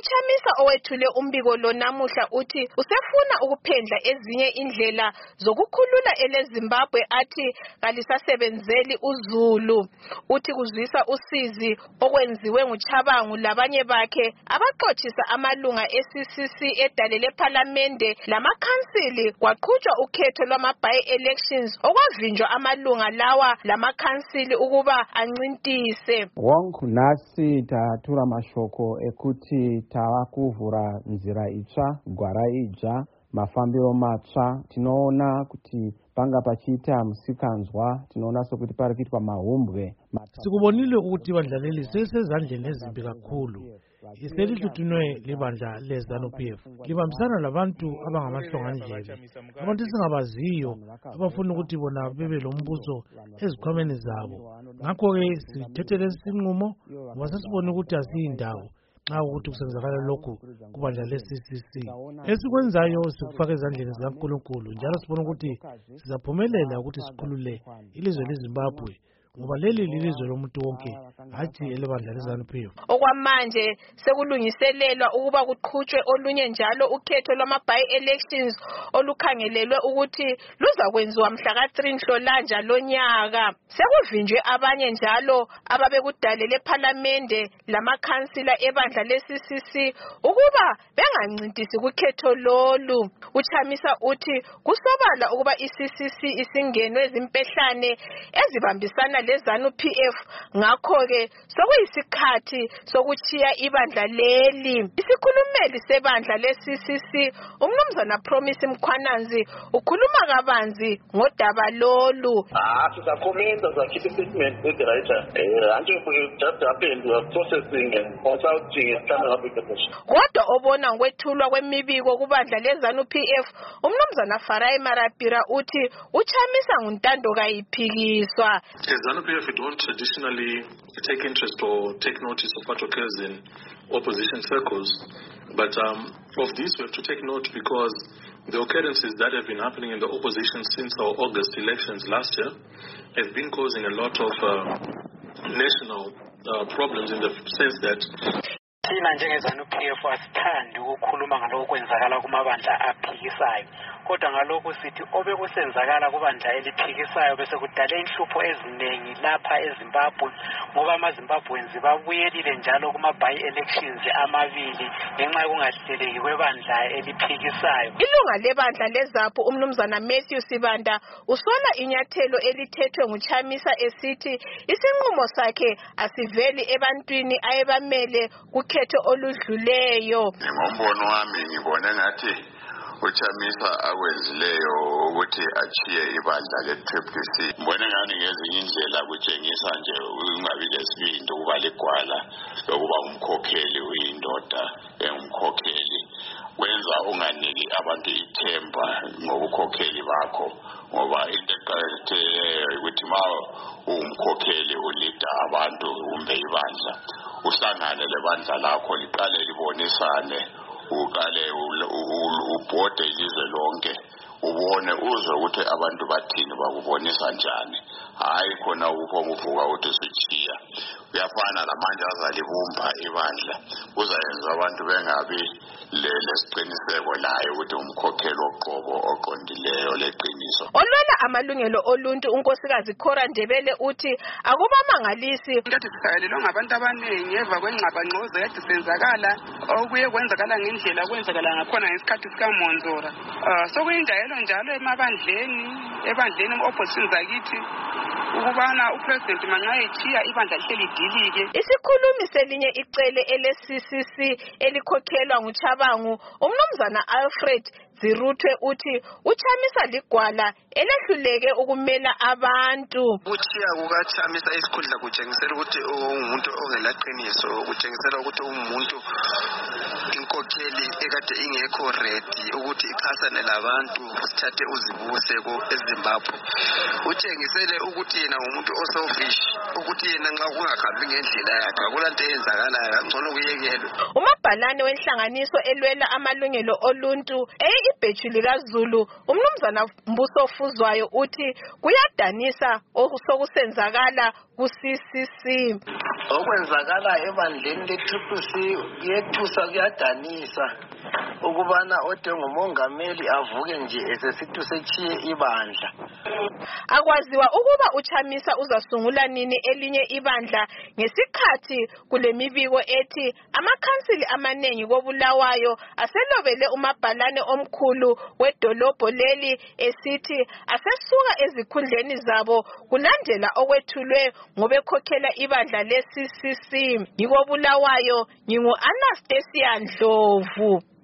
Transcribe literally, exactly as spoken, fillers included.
UChamisa owethule umbiko lo namuhla uthi usefuna ukuphendla ezinye indlela zokukhulula eleZimbabwe athi kalisasebenzeli uZulu. Uthi kuzwisa usizi okwenziwe nguChabangu labanye bakhe abaxothisa amalunga e-C C C edalele ePhalamende lamakhansili kwaqhutshwa ukhetho lwama-by-elections okwavinjwa amalunga lawa lamakhansili ukuba ancintise. Wonke nasi tatura mashoko ekuti tavakuvhura nzira itsva, gwara idzva, mafambiro matsva. Tinoona kuti panga pachiita musikanzwa, tinoona sokuti pari kuitwa mahumbwe. Sikubonile ukuthi ibandla leli sesezandleni ezimbi kakhulu. Iselihluthunwe libandla leZANU-P F. Libambisana labantu abangamahlongandlebe, abantu esingabaziyo abafuna ukuthi bona bebe lombuso ezikhwameni zabo. Ngakho-ke sithethe lesi sinqumo ngoba sesibone ukuthi asiyindawo xa ukuthi kusenzakala lokhu kubandla le-C C C. Esikwenzayo sikufaka ezandleni zikaNkulunkulu njalo sibona ukuthi sizaphumelela ukuthi sikhulule ilizwe leZimbabwe. Ngoba leli lilizwe lomuntu wonke hathi elebandla leZANU-P F. Okwamanje sekulungiselelwa ukuba kuqhutshwe olunye njalo ukhetho lwama-by-elections olukhangelelwe ukuthi luzakwenziwa mhla ka three Nhlolanja lonyaka. Sekuvinjwe abanye njalo ababekudalele ePhalamende lamakhansila ebandla le-C C C ukuba bengancintisi kukhetho lolu. UChamisa uthi kusobala ukuba i-C C C isingenwe ezimpehlane ezibambisana leZANU-P F, ngakho-ke sokuyisikhathi sokuchiya ibandla leli. Isikhulumeli sebandla le-C C C umnumzana Promise Mkhwananzi ukhuluma kabanzi ngodaba lolu. Ah, sizakhomenda zakhipha statement edirector. Eh, anje just happened we are processing and consulting and trying to make a Kodwa obona ngokwethulwa kwemibiko kubandla leZANU-P F, umnumzana Farai Marapira uthi uChamisa nguntando kayiphikiswa. ZANU-P F don't traditionally take interest or take notice of what occurs in opposition circles, but um, of this we have to take note because the occurrences that have been happening in the opposition since our August elections last year have been causing a lot of uh, national uh, problems in the sense that thina njengezANU-P F asithandi ukukhuluma ngalokho kwenzakala kumabandla aphikisayo, kodwa ngalokho sithi obekusenzakala kubandla eliphikisayo bese kudala inhlupho eziningi lapha eZimbabwe ngoba amaZimbabwenzi babuyelile njalo kuma-by-elections amabili ngenxa yokungahleleki kwebandla eliphikisayo. Ilunga lebandla leZAPU umnumzana Matthew Sibanda usola inyathelo elithethwe nguChamisa esithi isinqumo sakhe asiveli ebantwini ayebamele kukhetho oludluleyo. Ngombono wami ngibona ngathi uChamisa akwenzileyo ukuthi achiye ibandla le-Triple C. Mbona ngani ngezinye indlela kutshengisa nje ungabi lesibindi ukuba ligwala lokuba umkhokheli uyindoda engumkhokheli. Wenza unganiki abantu ithemba ngobukhokheli bakho ngoba into eqakathekileyo ukuthi ma umkhokheli ulida abantu kumbe ibandla uhlangane lebandla lakho liqale libonisane uqale ubhode ilizwe lonke ubone uzwe ukuthi abantu bathini bakubonisa njani, hayi khona uphoma uvuka ukuthi sichiya. Uyafana lamanje azalibumba ibandla uzayenza abantu bengabi lesiqiniseko layo ukuthi umkhokheli oqobo oqondileyo leqiniso. Olwela amalungelo oluntu unkosikazi Khora Ndebele uthi akubamangalisi ukuthi sikhalelwe ngabantu abaningi eva kwengxabangxoza yade senzakala okuye kwenzakala ngendlela kwenzakala ngakhona ngesikhathi sikaMonzora. Uh, sokuyinjayelo njalo emabandleni ebandleni opposition zakithi ukubana upresident manxa echiya ibandla lihleli dilike. Isikhulumi selinye icele ele-C C C elikhokhelwa nguChabangu umnumzana Alfred Ziruthwe uthi uChamisa ligwala elehluleke ukumela abantu. Uchiya kukaChamisa isikhundla kutshengisela ukuthi ungumuntu ongelaqiniso, kutshengisela ukuthi umuntu inkokheli ekade ingekho ready ukuthi ichasane labantu sithathe uzibuse ko eZimbabwe. Utshengisele ukuthi yena umuntu oselfish, ukuthi yena nxa kungahambi ngendlela yakhe akulanto eyenzakalayo ngcono kuyekelwe. umabhalane wenhlanganiso elwela amalungelo oluntu e-ibhetshi likaZulu umnumzana Mbuso Fuzwayo uthi kuyadanisa osokusenzakala ku-C C C. Okwenzakala ebandleni le-Triple C kuyethusa kuyadanisa ukubana odengumongameli avuke nje esesithi setshiye ibandla. Akwaziwa ukuba uChamisa uzasungula nini elinye ibandla ngesikhathi kule mibiko ethi amakhansili amanengi koBulawayo aselobele umabhalane omkhulu wedolobho leli esithi asesuka ezikhundleni zabo kulandela okwethulwe ngobekhokhela ibandla le-C C C. NgikoBulawayo ngingu Anastasia Ndlovu.